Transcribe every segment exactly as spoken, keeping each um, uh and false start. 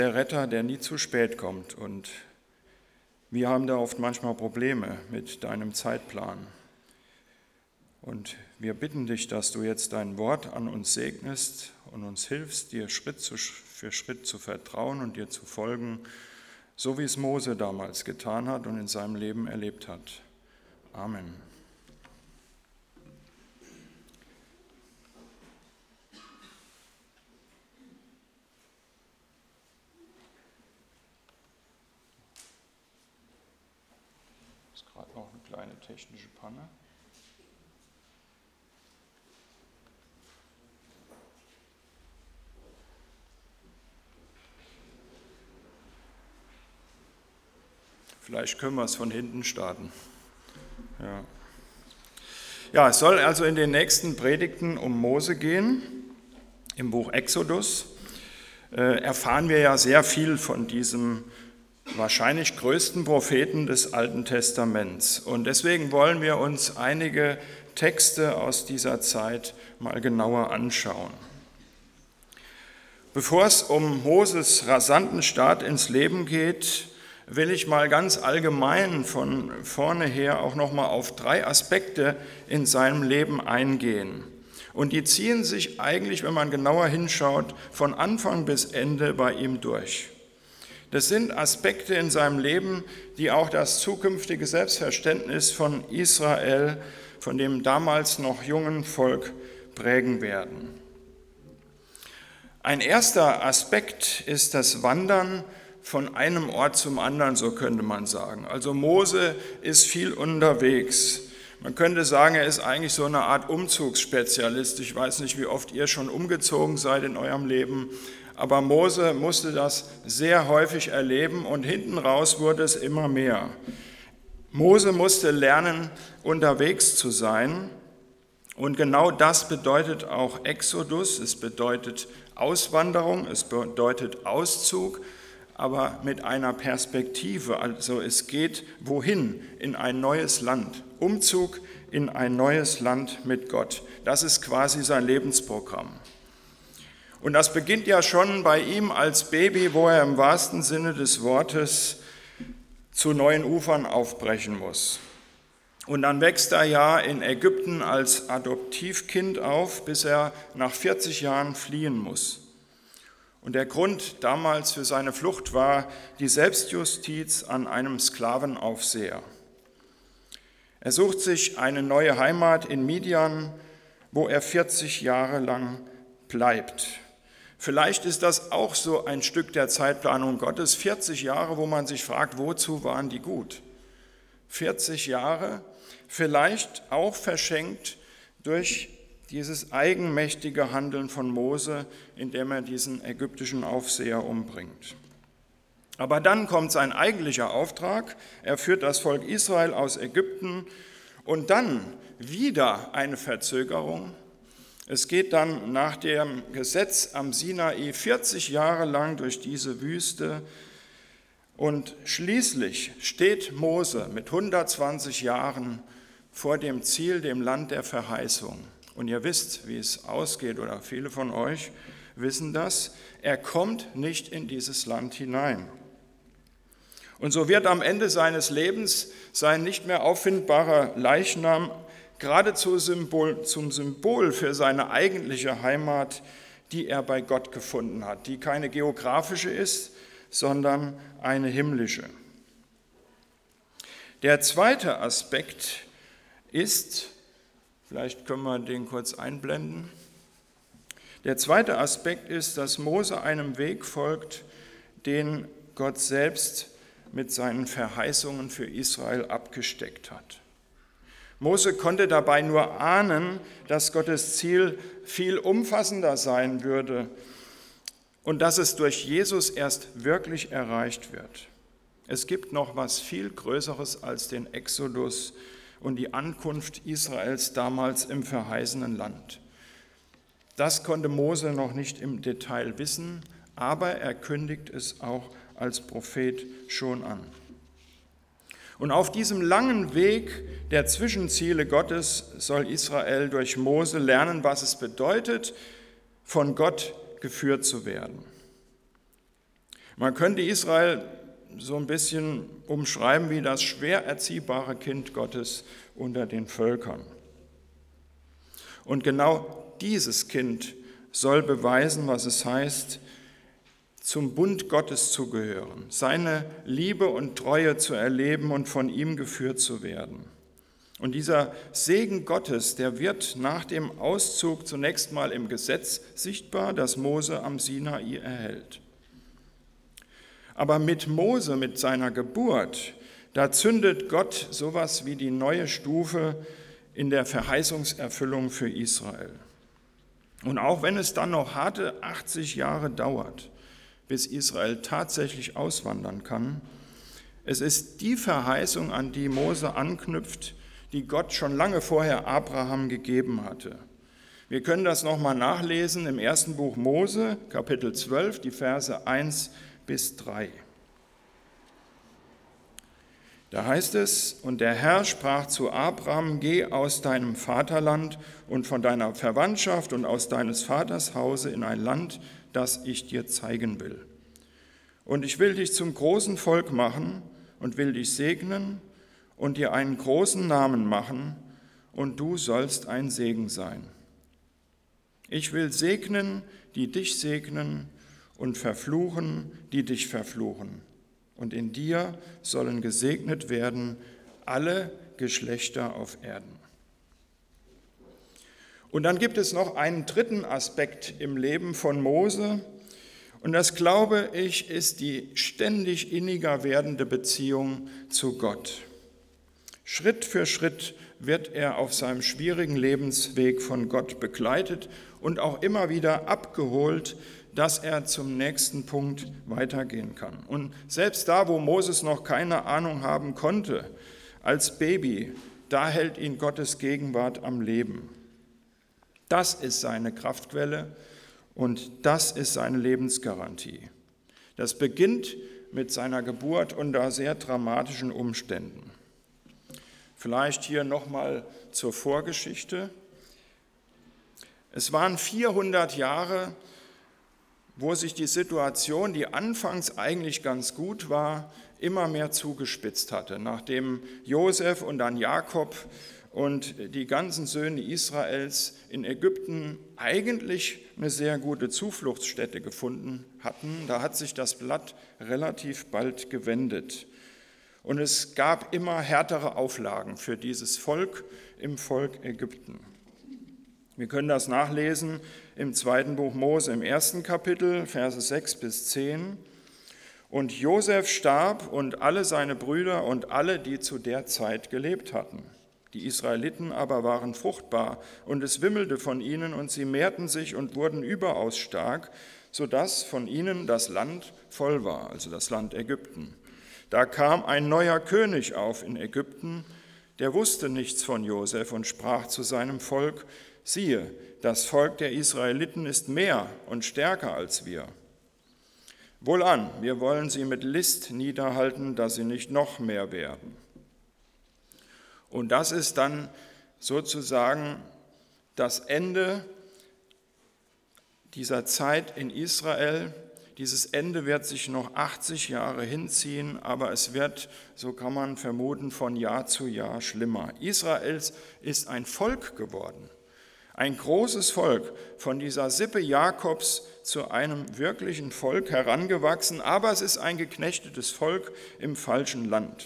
der Retter, der nie zu spät kommt. Und wir haben da oft manchmal Probleme mit deinem Zeitplan. Und wir bitten dich, dass du jetzt dein Wort an uns segnest und uns hilfst, dir Schritt für Schritt zu vertrauen und dir zu folgen, so wie es Mose damals getan hat und in seinem Leben erlebt hat. Amen. Das ist gerade noch eine kleine technische Panne. Vielleicht können wir es von hinten starten. Ja. ja, es soll also in den nächsten Predigten um Mose gehen. Im Buch Exodus äh, erfahren wir ja sehr viel von diesem wahrscheinlich größten Propheten des Alten Testaments. Und deswegen wollen wir uns einige Texte aus dieser Zeit mal genauer anschauen. Bevor es um Moses rasanten Start ins Leben geht, will ich mal ganz allgemein von vorne her auch noch mal auf drei Aspekte in seinem Leben eingehen. Und die ziehen sich eigentlich, wenn man genauer hinschaut, von Anfang bis Ende bei ihm durch. Das sind Aspekte in seinem Leben, die auch das zukünftige Selbstverständnis von Israel, von dem damals noch jungen Volk, prägen werden. Ein erster Aspekt ist das Wandern von einem Ort zum anderen, so könnte man sagen. Also Mose ist viel unterwegs. Man könnte sagen, er ist eigentlich so eine Art Umzugsspezialist. Ich weiß nicht, wie oft ihr schon umgezogen seid in eurem Leben, aber Mose musste das sehr häufig erleben und hinten raus wurde es immer mehr. Mose musste lernen, unterwegs zu sein, und genau das bedeutet auch Exodus. Es bedeutet Auswanderung, es bedeutet Auszug, aber mit einer Perspektive, also es geht wohin? In ein neues Land. Umzug in ein neues Land mit Gott. Das ist quasi sein Lebensprogramm. Und das beginnt ja schon bei ihm als Baby, wo er im wahrsten Sinne des Wortes zu neuen Ufern aufbrechen muss. Und dann wächst er ja in Ägypten als Adoptivkind auf, bis er nach vierzig Jahren fliehen muss. Und der Grund damals für seine Flucht war die Selbstjustiz an einem Sklavenaufseher. Er sucht sich eine neue Heimat in Midian, wo er vierzig Jahre lang bleibt. Vielleicht ist das auch so ein Stück der Zeitplanung Gottes, vierzig Jahre, wo man sich fragt, wozu waren die gut? vierzig Jahre, vielleicht auch verschenkt durch dieses eigenmächtige Handeln von Mose, indem er diesen ägyptischen Aufseher umbringt. Aber dann kommt sein eigentlicher Auftrag. Er führt das Volk Israel aus Ägypten und dann wieder eine Verzögerung. Es geht dann nach dem Gesetz am Sinai vierzig Jahre lang durch diese Wüste und schließlich steht Mose mit hundertzwanzig Jahren vor dem Ziel, dem Land der Verheißung. Und ihr wisst, wie es ausgeht, oder viele von euch wissen das, er kommt nicht in dieses Land hinein. Und so wird am Ende seines Lebens sein nicht mehr auffindbarer Leichnam geradezu Symbol, zum Symbol für seine eigentliche Heimat, die er bei Gott gefunden hat, die keine geografische ist, sondern eine himmlische. Der zweite Aspekt ist, vielleicht können wir den kurz einblenden. Der zweite Aspekt ist, dass Mose einem Weg folgt, den Gott selbst mit seinen Verheißungen für Israel abgesteckt hat. Mose konnte dabei nur ahnen, dass Gottes Ziel viel umfassender sein würde und dass es durch Jesus erst wirklich erreicht wird. Es gibt noch was viel Größeres als den Exodus und die Ankunft Israels damals im verheißenen Land. Das konnte Mose noch nicht im Detail wissen, aber er kündigt es auch als Prophet schon an. Und auf diesem langen Weg der Zwischenziele Gottes soll Israel durch Mose lernen, was es bedeutet, von Gott geführt zu werden. Man könnte Israel so ein bisschen umschreiben wie das schwer erziehbare Kind Gottes unter den Völkern. Und genau dieses Kind soll beweisen, was es heißt, zum Bund Gottes zu gehören, seine Liebe und Treue zu erleben und von ihm geführt zu werden. Und dieser Segen Gottes, der wird nach dem Auszug zunächst mal im Gesetz sichtbar, das Mose am Sinai erhält. Aber mit Mose, mit seiner Geburt, da zündet Gott sowas wie die neue Stufe in der Verheißungserfüllung für Israel. Und auch wenn es dann noch harte achtzig Jahre dauert, bis Israel tatsächlich auswandern kann, es ist die Verheißung, an die Mose anknüpft, die Gott schon lange vorher Abraham gegeben hatte. Wir können das nochmal nachlesen im ersten Buch Mose, Kapitel zwölf, die Verse eins bis drei. Da heißt es, und der Herr sprach zu Abraham, geh aus deinem Vaterland und von deiner Verwandtschaft und aus deines Vaters Hause in ein Land, das ich dir zeigen will. Und ich will dich zum großen Volk machen und will dich segnen und dir einen großen Namen machen, und du sollst ein Segen sein. Ich will segnen, die dich segnen, und verfluchen, die dich verfluchen. Und in dir sollen gesegnet werden alle Geschlechter auf Erden. Und dann gibt es noch einen dritten Aspekt im Leben von Mose, und das, glaube ich, ist die ständig inniger werdende Beziehung zu Gott. Schritt für Schritt wird er auf seinem schwierigen Lebensweg von Gott begleitet und auch immer wieder abgeholt, dass er zum nächsten Punkt weitergehen kann. Und selbst da, wo Moses noch keine Ahnung haben konnte, als Baby, da hält ihn Gottes Gegenwart am Leben. Das ist seine Kraftquelle und das ist seine Lebensgarantie. Das beginnt mit seiner Geburt unter sehr dramatischen Umständen. Vielleicht hier nochmal zur Vorgeschichte. Es waren vierhundert Jahre, wo sich die Situation, die anfangs eigentlich ganz gut war, immer mehr zugespitzt hatte, nachdem Josef und dann Jakob und die ganzen Söhne Israels in Ägypten eigentlich eine sehr gute Zufluchtsstätte gefunden hatten. Da hat sich das Blatt relativ bald gewendet. Und es gab immer härtere Auflagen für dieses Volk im Volk Ägypten. Wir können das nachlesen im zweiten Buch Mose, im ersten Kapitel, Verse sechs bis zehn. Und Josef starb und alle seine Brüder und alle, die zu der Zeit gelebt hatten. Die Israeliten aber waren fruchtbar und es wimmelte von ihnen und sie mehrten sich und wurden überaus stark, sodass von ihnen das Land voll war, also das Land Ägypten. Da kam ein neuer König auf in Ägypten, der wusste nichts von Josef und sprach zu seinem Volk, siehe, das Volk der Israeliten ist mehr und stärker als wir. Wohlan, wir wollen sie mit List niederhalten, dass sie nicht noch mehr werden. Und das ist dann sozusagen das Ende dieser Zeit in Israel. Dieses Ende wird sich noch achtzig Jahre hinziehen, aber es wird, so kann man vermuten, von Jahr zu Jahr schlimmer. Israel ist ein Volk geworden, ein großes Volk, von dieser Sippe Jakobs zu einem wirklichen Volk herangewachsen, aber es ist ein geknechtetes Volk im falschen Land.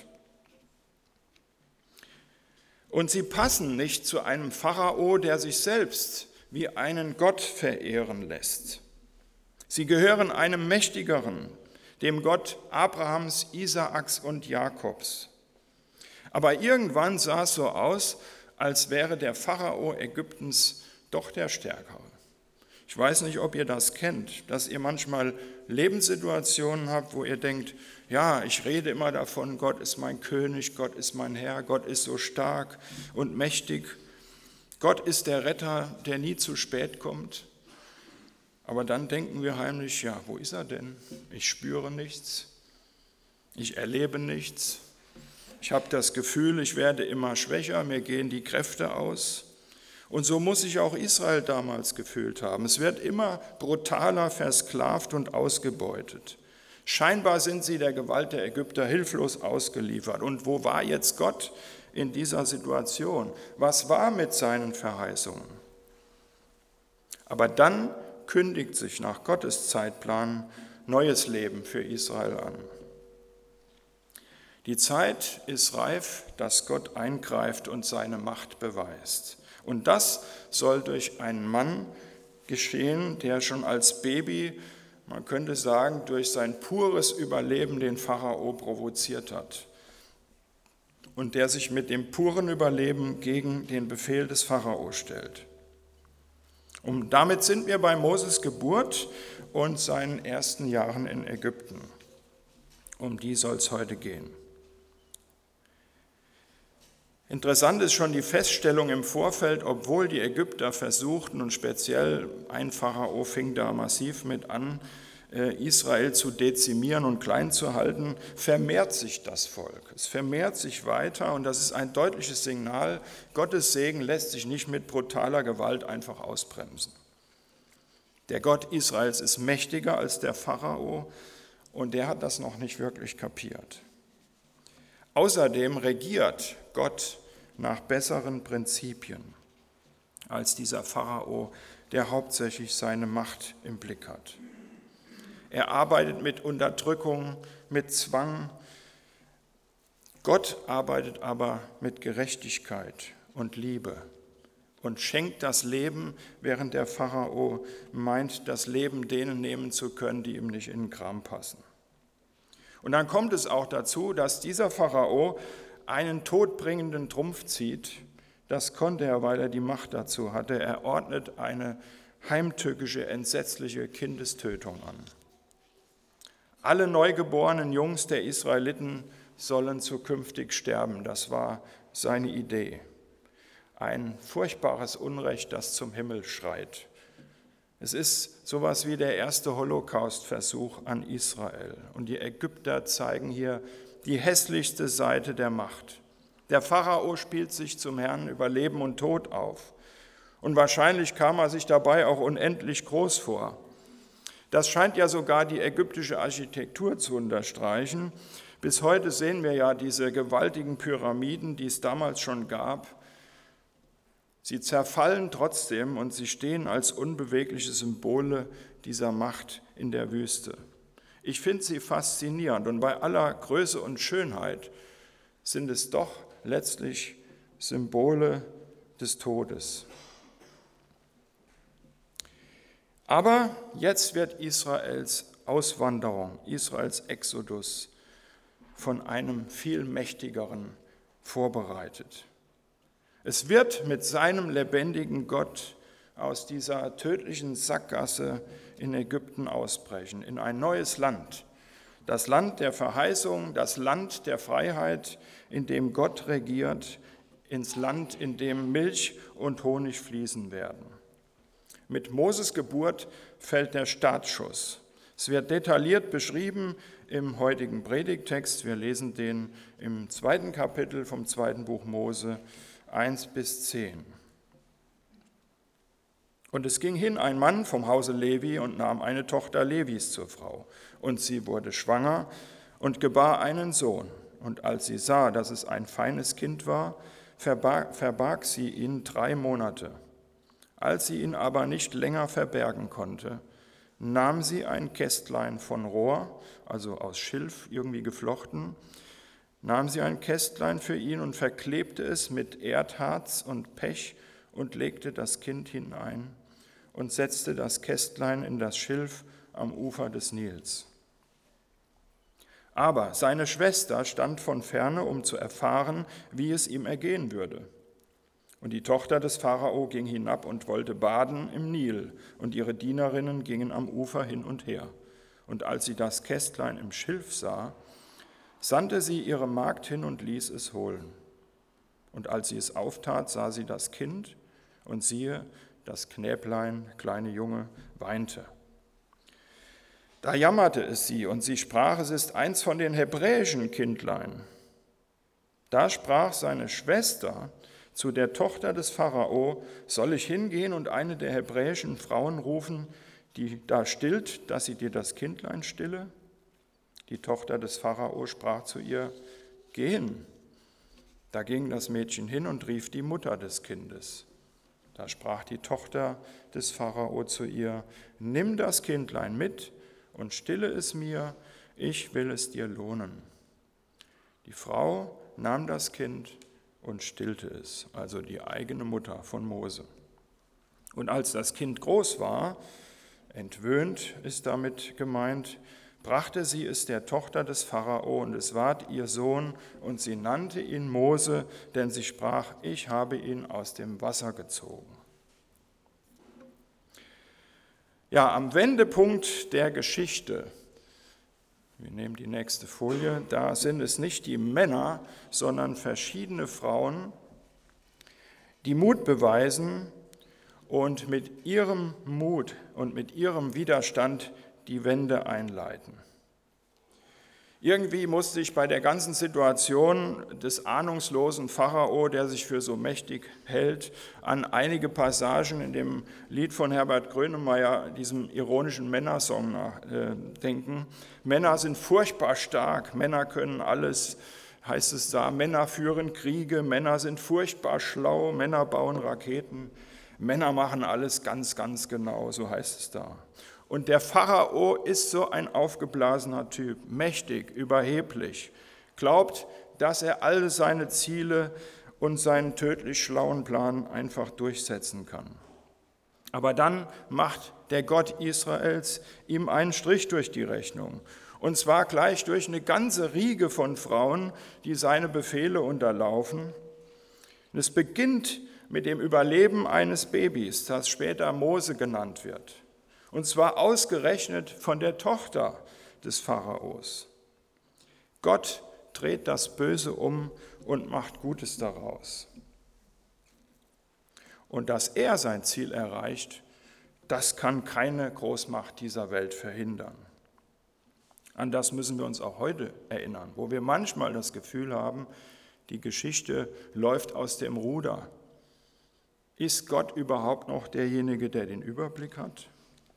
Und sie passen nicht zu einem Pharao, der sich selbst wie einen Gott verehren lässt. Sie gehören einem Mächtigeren, dem Gott Abrahams, Isaaks und Jakobs. Aber irgendwann sah es so aus, als wäre der Pharao Ägyptens doch der Stärkere. Ich weiß nicht, ob ihr das kennt, dass ihr manchmal Lebenssituationen habt, wo ihr denkt, ja, ich rede immer davon, Gott ist mein König, Gott ist mein Herr, Gott ist so stark und mächtig. Gott ist der Retter, der nie zu spät kommt. Aber dann denken wir heimlich, ja, wo ist er denn? Ich spüre nichts, ich erlebe nichts. Ich habe das Gefühl, ich werde immer schwächer, mir gehen die Kräfte aus. Und so muss sich auch Israel damals gefühlt haben. Es wird immer brutaler versklavt und ausgebeutet. Scheinbar sind sie der Gewalt der Ägypter hilflos ausgeliefert. Und wo war jetzt Gott in dieser Situation? Was war mit seinen Verheißungen? Aber dann kündigt sich nach Gottes Zeitplan neues Leben für Israel an. Die Zeit ist reif, dass Gott eingreift und seine Macht beweist. Und das soll durch einen Mann geschehen, der schon als Baby, man könnte sagen, durch sein pures Überleben den Pharao provoziert hat und der sich mit dem puren Überleben gegen den Befehl des Pharao stellt. Und damit sind wir bei Moses Geburt und seinen ersten Jahren in Ägypten. Um die soll es heute gehen. Interessant ist schon die Feststellung im Vorfeld, obwohl die Ägypter versuchten, und speziell ein Pharao fing da massiv mit an, Israel zu dezimieren und klein zu halten, vermehrt sich das Volk. Es vermehrt sich weiter und das ist ein deutliches Signal, Gottes Segen lässt sich nicht mit brutaler Gewalt einfach ausbremsen. Der Gott Israels ist mächtiger als der Pharao und der hat das noch nicht wirklich kapiert. Außerdem regiert Gott nach besseren Prinzipien als dieser Pharao, der hauptsächlich seine Macht im Blick hat. Er arbeitet mit Unterdrückung, mit Zwang. Gott arbeitet aber mit Gerechtigkeit und Liebe und schenkt das Leben, während der Pharao meint, das Leben denen nehmen zu können, die ihm nicht in den Kram passen. Und dann kommt es auch dazu, dass dieser Pharao einen todbringenden Trumpf zieht. Das konnte er, weil er die Macht dazu hatte. Er ordnet eine heimtückische, entsetzliche Kindestötung an. Alle neugeborenen Jungs der Israeliten sollen zukünftig sterben. Das war seine Idee. Ein furchtbares Unrecht, das zum Himmel schreit. Es ist sowas wie der erste Holocaust-Versuch an Israel. Und die Ägypter zeigen hier die hässlichste Seite der Macht. Der Pharao spielt sich zum Herrn über Leben und Tod auf. Und wahrscheinlich kam er sich dabei auch unendlich groß vor. Das scheint ja sogar die ägyptische Architektur zu unterstreichen. Bis heute sehen wir ja diese gewaltigen Pyramiden, die es damals schon gab. Sie zerfallen trotzdem und sie stehen als unbewegliche Symbole dieser Macht in der Wüste. Ich finde sie faszinierend und bei aller Größe und Schönheit sind es doch letztlich Symbole des Todes. Aber jetzt wird Israels Auswanderung, Israels Exodus von einem viel mächtigeren vorbereitet. Es wird mit seinem lebendigen Gott aus dieser tödlichen Sackgasse in Ägypten ausbrechen, in ein neues Land. Das Land der Verheißung, das Land der Freiheit, in dem Gott regiert, ins Land, in dem Milch und Honig fließen werden. Mit Moses Geburt fällt der Startschuss. Es wird detailliert beschrieben im heutigen Predigttext. Wir lesen den im zweiten Kapitel vom zweiten Buch Mose, eins bis zehn. Und es ging hin ein Mann vom Hause Levi und nahm eine Tochter Levis zur Frau. Und sie wurde schwanger und gebar einen Sohn. Und als sie sah, dass es ein feines Kind war, verbarg, verbarg sie ihn drei Monate. Als sie ihn aber nicht länger verbergen konnte, nahm sie ein Kästlein von Rohr, also aus Schilf irgendwie geflochten, nahm sie ein Kästlein für ihn und verklebte es mit Erdharz und Pech und legte das Kind hinein und setzte das Kästlein in das Schilf am Ufer des Nils. Aber seine Schwester stand von ferne, um zu erfahren, wie es ihm ergehen würde. Und die Tochter des Pharao ging hinab und wollte baden im Nil, und ihre Dienerinnen gingen am Ufer hin und her. Und als sie das Kästlein im Schilf sah, sandte sie ihre Magd hin und ließ es holen. Und als sie es auftat, sah sie das Kind, und siehe, das Knäblein, kleine Junge, weinte. Da jammerte es sie, und sie sprach, es ist eins von den hebräischen Kindlein. Da sprach seine Schwester zu der Tochter des Pharao, soll ich hingehen und eine der hebräischen Frauen rufen, die da stillt, dass sie dir das Kindlein stille? Die Tochter des Pharao sprach zu ihr: Geh hin. Da ging das Mädchen hin und rief die Mutter des Kindes. Da sprach die Tochter des Pharao zu ihr: Nimm das Kindlein mit und stille es mir, ich will es dir lohnen. Die Frau nahm das Kind und stillte es, also die eigene Mutter von Mose. Und als das Kind groß war, entwöhnt ist damit gemeint, brachte sie es der Tochter des Pharao, und es ward ihr Sohn, und sie nannte ihn Mose, denn sie sprach: Ich habe ihn aus dem Wasser gezogen. Ja, am Wendepunkt der Geschichte, wir nehmen die nächste Folie, da sind es nicht die Männer, sondern verschiedene Frauen, die Mut beweisen und mit ihrem Mut und mit ihrem Widerstand die Wende einleiten. Irgendwie musste ich bei der ganzen Situation des ahnungslosen Pharao, der sich für so mächtig hält, an einige Passagen in dem Lied von Herbert Grönemeyer, diesem ironischen Männersong, denken. Männer sind furchtbar stark, Männer können alles, heißt es da. Männer führen Kriege, Männer sind furchtbar schlau, Männer bauen Raketen, Männer machen alles ganz, ganz genau, so heißt es da. Und der Pharao ist so ein aufgeblasener Typ, mächtig, überheblich, glaubt, dass er alle seine Ziele und seinen tödlich schlauen Plan einfach durchsetzen kann. Aber dann macht der Gott Israels ihm einen Strich durch die Rechnung. Und zwar gleich durch eine ganze Riege von Frauen, die seine Befehle unterlaufen. Und es beginnt mit dem Überleben eines Babys, das später Mose genannt wird. Und zwar ausgerechnet von der Tochter des Pharaos. Gott dreht das Böse um und macht Gutes daraus. Und dass er sein Ziel erreicht, das kann keine Großmacht dieser Welt verhindern. An das müssen wir uns auch heute erinnern, wo wir manchmal das Gefühl haben, die Geschichte läuft aus dem Ruder. Ist Gott überhaupt noch derjenige, der den Überblick hat?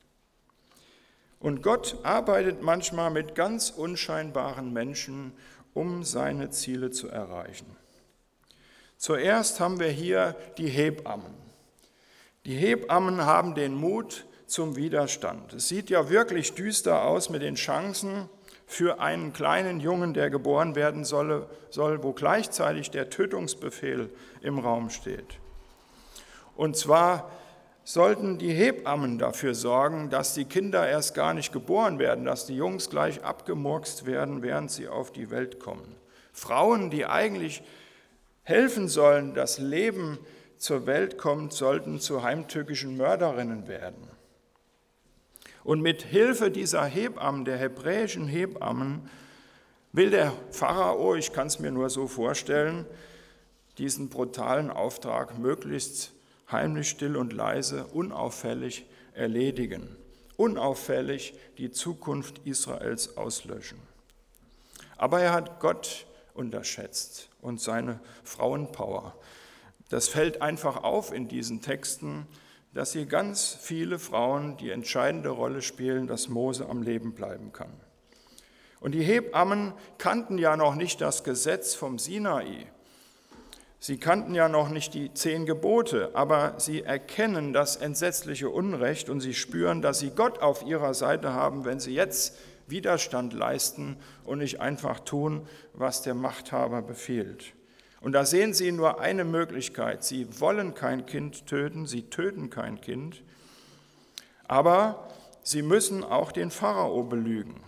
Und Gott arbeitet manchmal mit ganz unscheinbaren Menschen, um seine Ziele zu erreichen. Zuerst haben wir hier die Hebammen. Die Hebammen haben den Mut zum Widerstand. Es sieht ja wirklich düster aus mit den Chancen für einen kleinen Jungen, der geboren werden soll, soll, wo gleichzeitig der Tötungsbefehl im Raum steht. Und zwar sollten die Hebammen dafür sorgen, dass die Kinder erst gar nicht geboren werden, dass die Jungs gleich abgemurkst werden, während sie auf die Welt kommen. Frauen, die eigentlich helfen sollen, dass Leben zur Welt kommt, sollten zu heimtückischen Mörderinnen werden. Und mit Hilfe dieser Hebammen, der hebräischen Hebammen, will der Pharao, ich kann es mir nur so vorstellen, diesen brutalen Auftrag möglichst heimlich, still und leise, unauffällig erledigen, unauffällig die Zukunft Israels auslöschen. Aber er hat Gott unterschätzt und seine Frauenpower. Das fällt einfach auf in diesen Texten, dass hier ganz viele Frauen die entscheidende Rolle spielen, dass Mose am Leben bleiben kann. Und die Hebammen kannten ja noch nicht das Gesetz vom Sinai. Sie kannten ja noch nicht die zehn Gebote, aber sie erkennen das entsetzliche Unrecht und sie spüren, dass sie Gott auf ihrer Seite haben, wenn sie jetzt Widerstand leisten und nicht einfach tun, was der Machthaber befiehlt. Und da sehen sie nur eine Möglichkeit. Sie wollen kein Kind töten, sie töten kein Kind, aber sie müssen auch den Pharao belügen.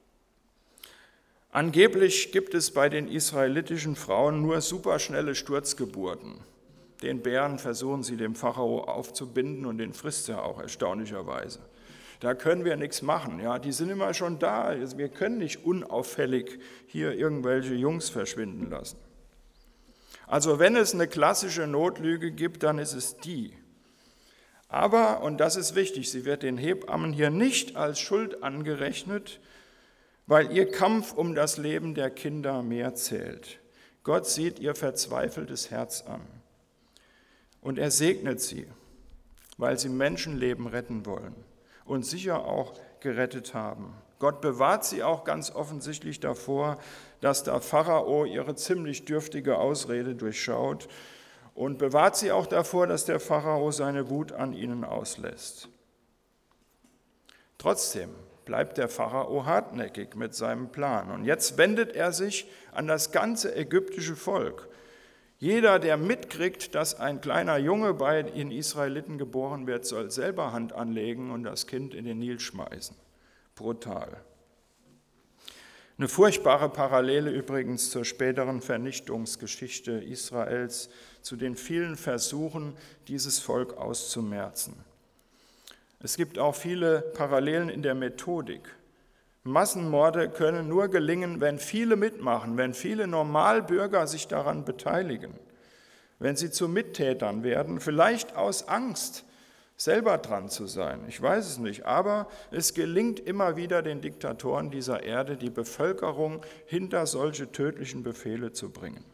Angeblich gibt es bei den israelitischen Frauen nur superschnelle Sturzgeburten. Den Bären versuchen sie dem Pharao aufzubinden und den frisst er auch erstaunlicherweise. Da können wir nichts machen, ja, die sind immer schon da. Wir können nicht unauffällig hier irgendwelche Jungs verschwinden lassen. Also wenn es eine klassische Notlüge gibt, dann ist es die. Aber, und das ist wichtig, sie wird den Hebammen hier nicht als Schuld angerechnet, weil ihr Kampf um das Leben der Kinder mehr zählt. Gott sieht ihr verzweifeltes Herz an und er segnet sie, weil sie Menschenleben retten wollen und sicher auch gerettet haben. Gott bewahrt sie auch ganz offensichtlich davor, dass der Pharao ihre ziemlich dürftige Ausrede durchschaut und bewahrt sie auch davor, dass der Pharao seine Wut an ihnen auslässt. Trotzdem bleibt der Pharao hartnäckig mit seinem Plan. Und jetzt wendet er sich an das ganze ägyptische Volk. Jeder, der mitkriegt, dass ein kleiner Junge bei den Israeliten geboren wird, soll selber Hand anlegen und das Kind in den Nil schmeißen. Brutal. Eine furchtbare Parallele übrigens zur späteren Vernichtungsgeschichte Israels, zu den vielen Versuchen, dieses Volk auszumerzen. Es gibt auch viele Parallelen in der Methodik. Massenmorde können nur gelingen, wenn viele mitmachen, wenn viele Normalbürger sich daran beteiligen, wenn sie zu Mittätern werden, vielleicht aus Angst, selber dran zu sein. Ich weiß es nicht, aber es gelingt immer wieder den Diktatoren dieser Erde, die Bevölkerung hinter solche tödlichen Befehle zu bringen.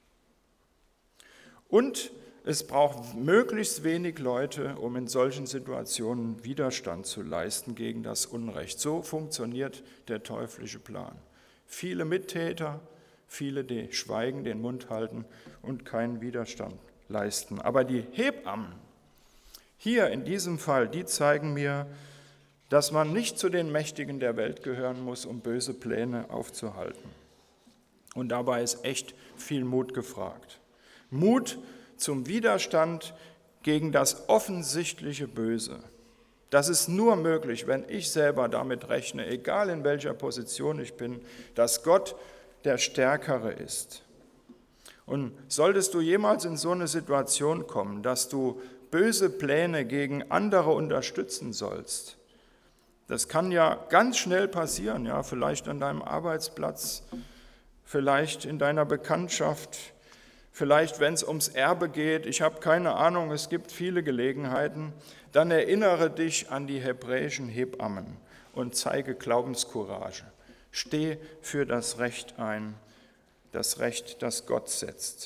Und es braucht möglichst wenig Leute, um in solchen Situationen Widerstand zu leisten gegen das Unrecht. So funktioniert der teuflische Plan. Viele Mittäter, viele, die schweigen, den Mund halten und keinen Widerstand leisten. Aber die Hebammen, hier in diesem Fall, die zeigen mir, dass man nicht zu den Mächtigen der Welt gehören muss, um böse Pläne aufzuhalten. Und dabei ist echt viel Mut gefragt. Mut zum Widerstand gegen das offensichtliche Böse. Das ist nur möglich, wenn ich selber damit rechne, egal in welcher Position ich bin, dass Gott der Stärkere ist. Und solltest du jemals in so eine Situation kommen, dass du böse Pläne gegen andere unterstützen sollst, das kann ja ganz schnell passieren, ja, vielleicht an deinem Arbeitsplatz, vielleicht in deiner Bekanntschaft, vielleicht, wenn es ums Erbe geht, ich habe keine Ahnung, es gibt viele Gelegenheiten, dann erinnere dich an die hebräischen Hebammen und zeige Glaubenscourage. Steh für das Recht ein, das Recht, das Gott setzt.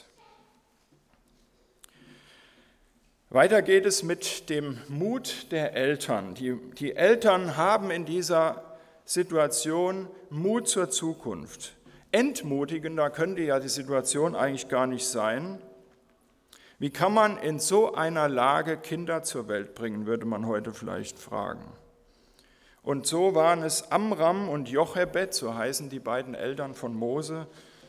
Weiter geht es mit dem Mut der Eltern. Die, die Eltern haben in dieser Situation Mut zur Zukunft. Entmutigender könnte ja die Situation eigentlich gar nicht sein. Wie kann man in so einer Lage Kinder zur Welt bringen, würde man heute vielleicht fragen. Und so waren es Amram und Jochebed, so heißen die beiden Eltern von Mose,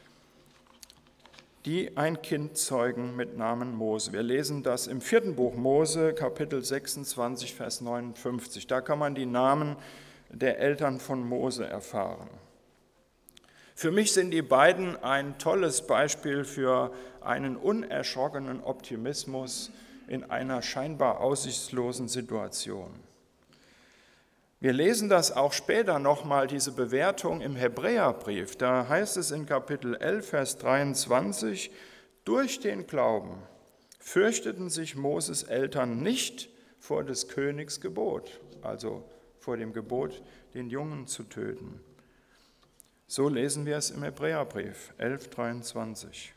die ein Kind zeugen mit Namen Mose. Wir lesen das im vierten Buch Mose, Kapitel sechsundzwanzig, Vers neunundfünfzig. Da kann man die Namen der Eltern von Mose erfahren. Für mich sind die beiden ein tolles Beispiel für einen unerschrockenen Optimismus in einer scheinbar aussichtslosen Situation. Wir lesen das auch später nochmal, diese Bewertung im Hebräerbrief. Da heißt es in Kapitel elf, Vers dreiundzwanzig, durch den Glauben fürchteten sich Moses Eltern nicht vor des Königs Gebot, also vor dem Gebot, den Jungen zu töten. So lesen wir es im Hebräerbrief elf, dreiundzwanzig.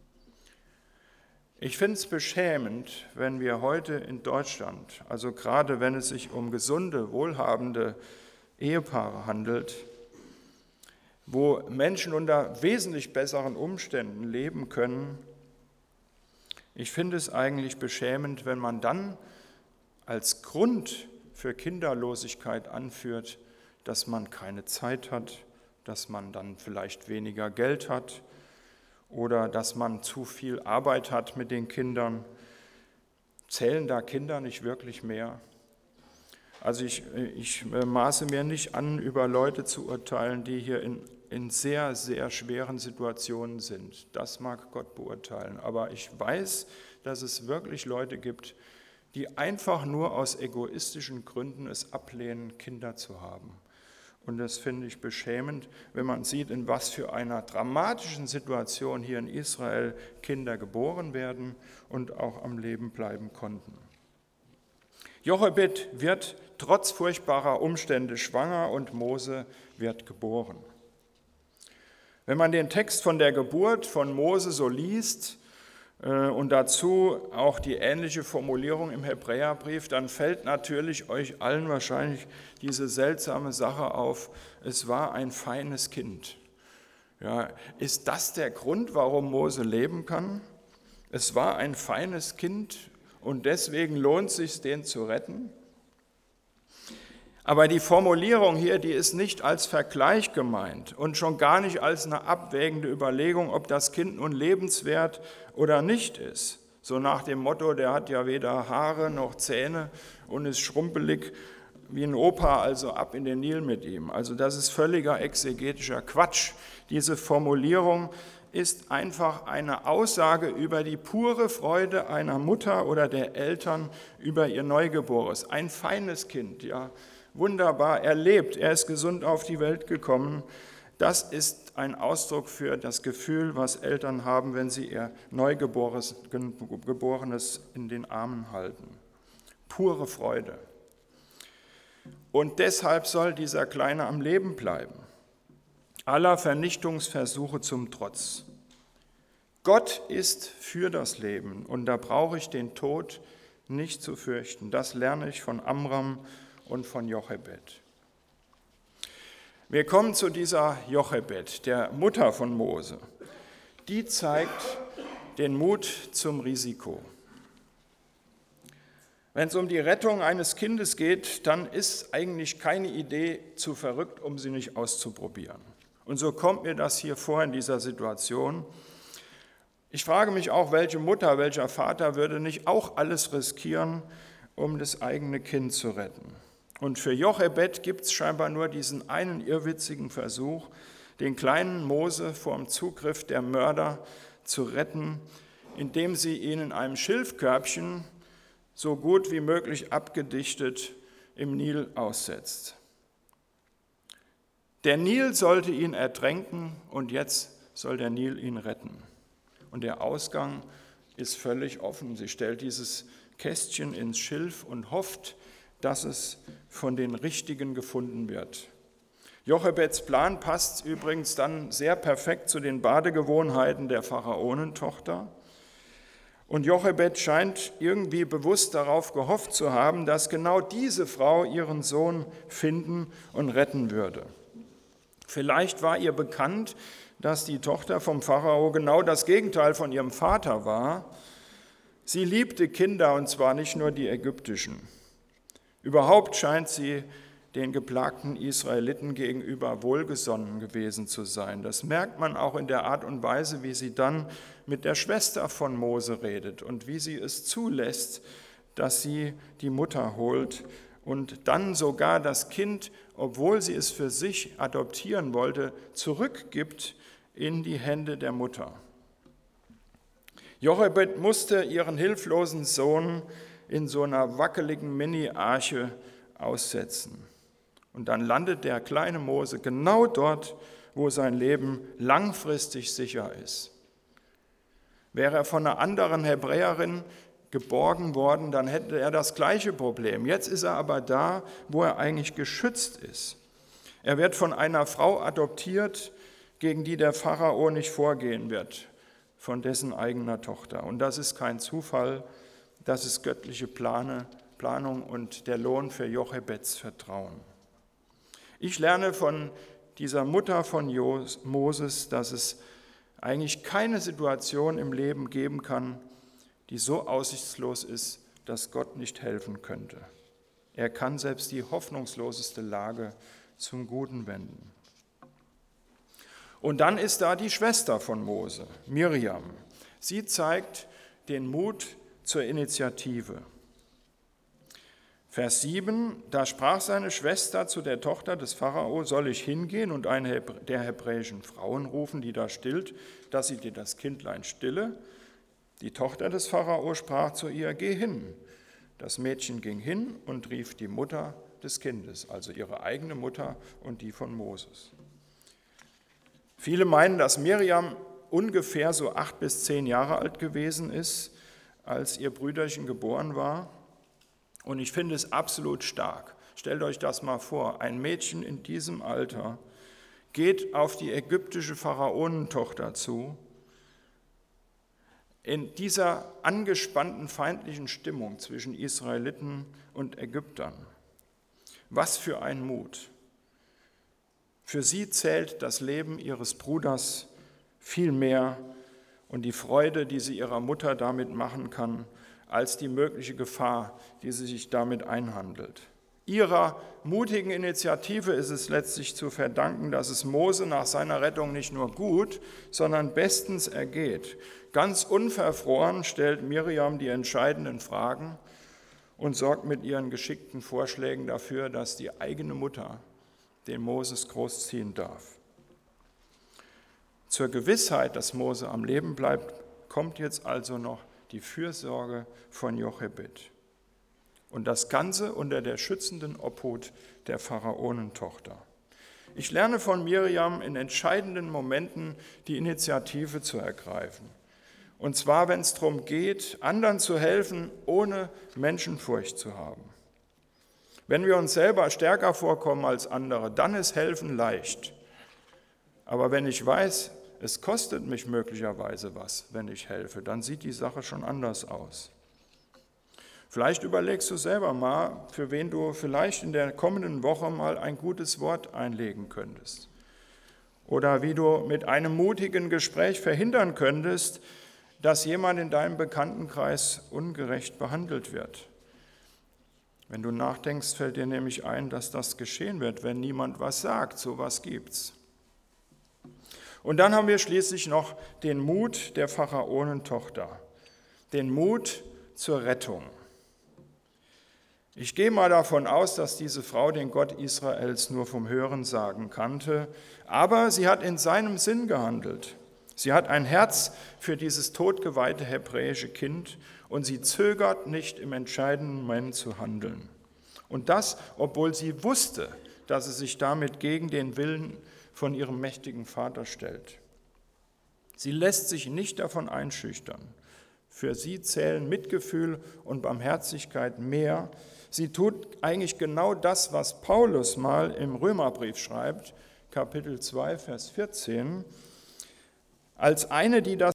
Ich finde es beschämend, wenn wir heute in Deutschland, also gerade wenn es sich um gesunde, wohlhabende Ehepaare handelt, wo Menschen unter wesentlich besseren Umständen leben können, ich finde es eigentlich beschämend, wenn man dann als Grund für Kinderlosigkeit anführt, dass man keine Zeit hat, dass man dann vielleicht weniger Geld hat oder dass man zu viel Arbeit hat mit den Kindern. Zählen da Kinder nicht wirklich mehr? Also ich, ich maße mir nicht an, über Leute zu urteilen, die hier in, in sehr, sehr schweren Situationen sind. Das mag Gott beurteilen. Aber ich weiß, dass es wirklich Leute gibt, die einfach nur aus egoistischen Gründen es ablehnen, Kinder zu haben. Und das finde ich beschämend, wenn man sieht, in was für einer dramatischen Situation hier in Israel Kinder geboren werden und auch am Leben bleiben konnten. Jochebed wird trotz furchtbarer Umstände schwanger und Mose wird geboren. Wenn man den Text von der Geburt von Mose so liest, und dazu auch die ähnliche Formulierung im Hebräerbrief, dann fällt natürlich euch allen wahrscheinlich diese seltsame Sache auf, es war ein feines Kind. Ja, ist das der Grund, warum Mose leben kann? Es war ein feines Kind und deswegen lohnt es sich, den zu retten? Aber die Formulierung hier, die ist nicht als Vergleich gemeint und schon gar nicht als eine abwägende Überlegung, ob das Kind nun lebenswert oder nicht ist. So nach dem Motto, der hat ja weder Haare noch Zähne und ist schrumpelig wie ein Opa, also ab in den Nil mit ihm. Also das ist völliger exegetischer Quatsch. Diese Formulierung ist einfach eine Aussage über die pure Freude einer Mutter oder der Eltern über ihr Neugeborenes. Ein feines Kind, ja. Wunderbar, er lebt, er ist gesund auf die Welt gekommen. Das ist ein Ausdruck für das Gefühl, was Eltern haben, wenn sie ihr Neugeborenes in den Armen halten. Pure Freude. Und deshalb soll dieser Kleine am Leben bleiben. Aller Vernichtungsversuche zum Trotz. Gott ist für das Leben und da brauche ich den Tod nicht zu fürchten. Das lerne ich von Amram und von Jochebed. Wir kommen zu dieser Jochebed, der Mutter von Mose. Die zeigt den Mut zum Risiko. Wenn es um die Rettung eines Kindes geht, dann ist eigentlich keine Idee zu verrückt, um sie nicht auszuprobieren. Und so kommt mir das hier vor in dieser Situation. Ich frage mich auch, welche Mutter, welcher Vater würde nicht auch alles riskieren, um das eigene Kind zu retten. Und für Jochebed gibt es scheinbar nur diesen einen irrwitzigen Versuch, den kleinen Mose vor dem Zugriff der Mörder zu retten, indem sie ihn in einem Schilfkörbchen so gut wie möglich abgedichtet im Nil aussetzt. Der Nil sollte ihn ertränken und jetzt soll der Nil ihn retten. Und der Ausgang ist völlig offen. Sie stellt dieses Kästchen ins Schilf und hofft, dass es von den Richtigen gefunden wird. Jochebeds Plan passt übrigens dann sehr perfekt zu den Badegewohnheiten der Pharaonentochter. Und Jochebed scheint irgendwie bewusst darauf gehofft zu haben, dass genau diese Frau ihren Sohn finden und retten würde. Vielleicht war ihr bekannt, dass die Tochter vom Pharao genau das Gegenteil von ihrem Vater war. Sie liebte Kinder, und zwar nicht nur die ägyptischen. Überhaupt scheint sie den geplagten Israeliten gegenüber wohlgesonnen gewesen zu sein. Das merkt man auch in der Art und Weise, wie sie dann mit der Schwester von Mose redet und wie sie es zulässt, dass sie die Mutter holt und dann sogar das Kind, obwohl sie es für sich adoptieren wollte, zurückgibt in die Hände der Mutter. Jochebed musste ihren hilflosen Sohn in so einer wackeligen Mini-Arche aussetzen. Und dann landet der kleine Mose genau dort, wo sein Leben langfristig sicher ist. Wäre er von einer anderen Hebräerin geborgen worden, dann hätte er das gleiche Problem. Jetzt ist er aber da, wo er eigentlich geschützt ist. Er wird von einer Frau adoptiert, gegen die der Pharao nicht vorgehen wird, von dessen eigener Tochter. Und das ist kein Zufall, das ist göttliche Plane, Planung und der Lohn für Jochebeds Vertrauen. Ich lerne von dieser Mutter von Moses, dass es eigentlich keine Situation im Leben geben kann, die so aussichtslos ist, dass Gott nicht helfen könnte. Er kann selbst die hoffnungsloseste Lage zum Guten wenden. Und dann ist da die Schwester von Mose, Miriam. Sie zeigt den Mut zur Initiative. Vers sieben, da sprach seine Schwester zu der Tochter des Pharao, soll ich hingehen und eine der hebräischen Frauen rufen, die da stillt, dass sie dir das Kindlein stille? Die Tochter des Pharao sprach zu ihr, geh hin. Das Mädchen ging hin und rief die Mutter des Kindes, also ihre eigene Mutter und die von Moses. Viele meinen, dass Miriam ungefähr so acht bis zehn Jahre alt gewesen ist, als ihr Brüderchen geboren war. Und ich finde es absolut stark. Stellt euch das mal vor, ein Mädchen in diesem Alter geht auf die ägyptische Pharaonentochter zu, in dieser angespannten feindlichen Stimmung zwischen Israeliten und Ägyptern. Was für ein Mut! Für sie zählt das Leben ihres Bruders viel mehr und die Freude, die sie ihrer Mutter damit machen kann, als die mögliche Gefahr, die sie sich damit einhandelt. Ihrer mutigen Initiative ist es letztlich zu verdanken, dass es Mose nach seiner Rettung nicht nur gut, sondern bestens ergeht. Ganz unverfroren stellt Miriam die entscheidenden Fragen und sorgt mit ihren geschickten Vorschlägen dafür, dass die eigene Mutter den Moses großziehen darf. Zur Gewissheit, dass Mose am Leben bleibt, kommt jetzt also noch die Fürsorge von Jochebed. Und das Ganze unter der schützenden Obhut der Pharaonentochter. Ich lerne von Miriam in entscheidenden Momenten die Initiative zu ergreifen. Und zwar, wenn es darum geht, anderen zu helfen, ohne Menschenfurcht zu haben. Wenn wir uns selber stärker vorkommen als andere, dann ist Helfen leicht. Aber wenn ich weiß, es kostet mich möglicherweise was, wenn ich helfe, dann sieht die Sache schon anders aus. Vielleicht überlegst du selber mal, für wen du vielleicht in der kommenden Woche mal ein gutes Wort einlegen könntest. Oder wie du mit einem mutigen Gespräch verhindern könntest, dass jemand in deinem Bekanntenkreis ungerecht behandelt wird. Wenn du nachdenkst, fällt dir nämlich ein, dass das geschehen wird, wenn niemand was sagt. So was gibt's. Und dann haben wir schließlich noch den Mut der Pharaonentochter, den Mut zur Rettung. Ich gehe mal davon aus, dass diese Frau den Gott Israels nur vom Hörensagen kannte, aber sie hat in seinem Sinn gehandelt. Sie hat ein Herz für dieses totgeweihte hebräische Kind und sie zögert nicht, im entscheidenden Moment zu handeln. Und das, obwohl sie wusste, dass sie sich damit gegen den Willen von ihrem mächtigen Vater stellt. Sie lässt sich nicht davon einschüchtern. Für sie zählen Mitgefühl und Barmherzigkeit mehr. Sie tut eigentlich genau das, was Paulus mal im Römerbrief schreibt, Kapitel zwei, Vers vierzehn, als eine, die das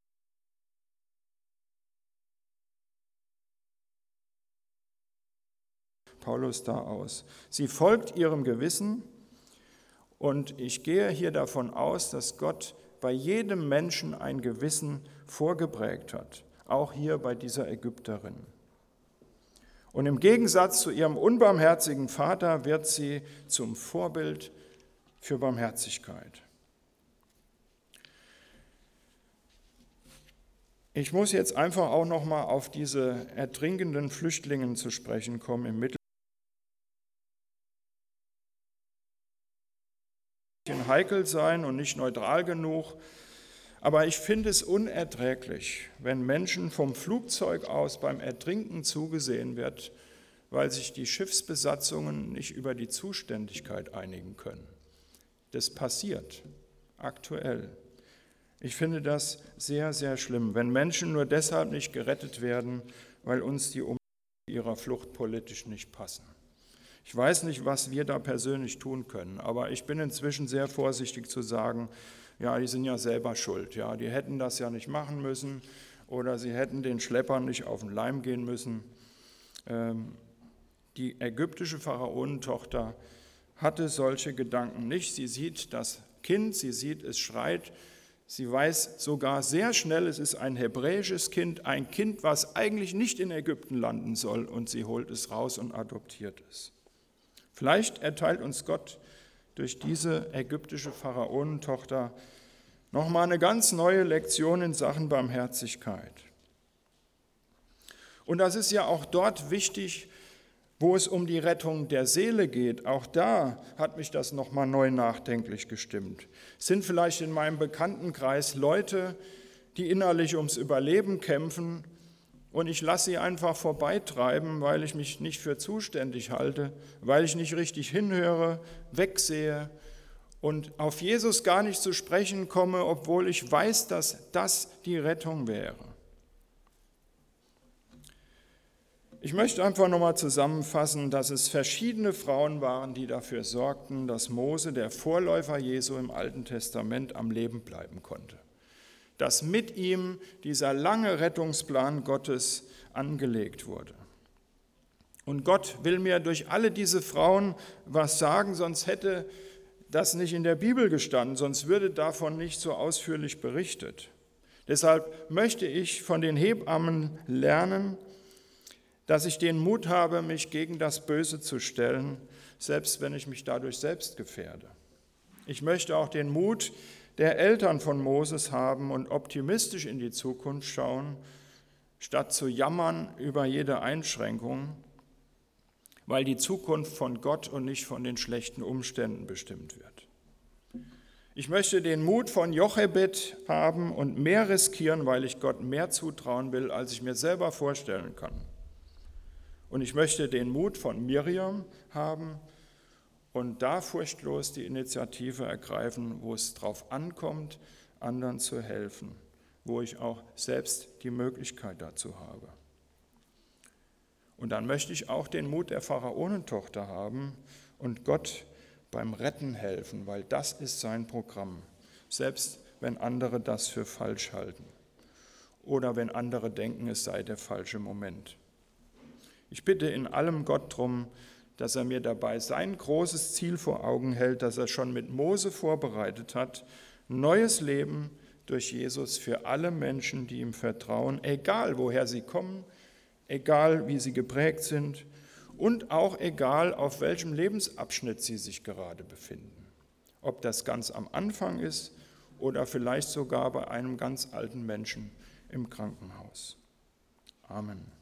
Paulus da aus. Sie folgt ihrem Gewissen und ich gehe hier davon aus, dass Gott bei jedem Menschen ein Gewissen vorgeprägt hat, auch hier bei dieser Ägypterin. Und im Gegensatz zu ihrem unbarmherzigen Vater wird sie zum Vorbild für Barmherzigkeit. Ich muss jetzt einfach auch noch mal auf diese ertrinkenden Flüchtlinge zu sprechen kommen im Mittelmeer. Heikel sein und nicht neutral genug, aber ich finde es unerträglich, wenn Menschen vom Flugzeug aus beim Ertrinken zugesehen wird, weil sich die Schiffsbesatzungen nicht über die Zuständigkeit einigen können. Das passiert aktuell. Ich finde das sehr, sehr schlimm, wenn Menschen nur deshalb nicht gerettet werden, weil uns die Umstände ihrer Flucht politisch nicht passen. Ich weiß nicht, was wir da persönlich tun können, aber ich bin inzwischen sehr vorsichtig zu sagen, ja, die sind ja selber schuld, ja, die hätten das ja nicht machen müssen oder sie hätten den Schleppern nicht auf den Leim gehen müssen. Ähm, die ägyptische Pharaonentochter hatte solche Gedanken nicht. Sie sieht das Kind, sie sieht, es schreit, sie weiß sogar sehr schnell, es ist ein hebräisches Kind, ein Kind, was eigentlich nicht in Ägypten landen soll, und sie holt es raus und adoptiert es. Vielleicht erteilt uns Gott durch diese ägyptische Pharaonentochter nochmal eine ganz neue Lektion in Sachen Barmherzigkeit. Und das ist ja auch dort wichtig, wo es um die Rettung der Seele geht. Auch da hat mich das nochmal neu nachdenklich gestimmt. Es sind vielleicht in meinem Bekanntenkreis Leute, die innerlich ums Überleben kämpfen, und ich lasse sie einfach vorbeitreiben, weil ich mich nicht für zuständig halte, weil ich nicht richtig hinhöre, wegsehe und auf Jesus gar nicht zu sprechen komme, obwohl ich weiß, dass das die Rettung wäre. Ich möchte einfach nochmal zusammenfassen, dass es verschiedene Frauen waren, die dafür sorgten, dass Mose, der Vorläufer Jesu im Alten Testament, am Leben bleiben konnte. dass mit ihm dieser lange Rettungsplan Gottes angelegt wurde. Und Gott will mir durch alle diese Frauen was sagen, sonst hätte das nicht in der Bibel gestanden, sonst würde davon nicht so ausführlich berichtet. Deshalb möchte ich von den Hebammen lernen, dass ich den Mut habe, mich gegen das Böse zu stellen, selbst wenn ich mich dadurch selbst gefährde. Ich möchte auch den Mut der Eltern von Moses haben und optimistisch in die Zukunft schauen, statt zu jammern über jede Einschränkung, weil die Zukunft von Gott und nicht von den schlechten Umständen bestimmt wird. Ich möchte den Mut von Jochebed haben und mehr riskieren, weil ich Gott mehr zutrauen will, als ich mir selber vorstellen kann. Und ich möchte den Mut von Miriam haben und da furchtlos die Initiative ergreifen, wo es darauf ankommt, anderen zu helfen, wo ich auch selbst die Möglichkeit dazu habe. Und dann möchte ich auch den Mut der Pharaonentochter haben und Gott beim Retten helfen, weil das ist sein Programm, selbst wenn andere das für falsch halten oder wenn andere denken, es sei der falsche Moment. Ich bitte in allem Gott darum, dass er mir dabei sein großes Ziel vor Augen hält, das er schon mit Mose vorbereitet hat, neues Leben durch Jesus für alle Menschen, die ihm vertrauen, egal woher sie kommen, egal wie sie geprägt sind und auch egal auf welchem Lebensabschnitt sie sich gerade befinden. Ob das ganz am Anfang ist oder vielleicht sogar bei einem ganz alten Menschen im Krankenhaus. Amen.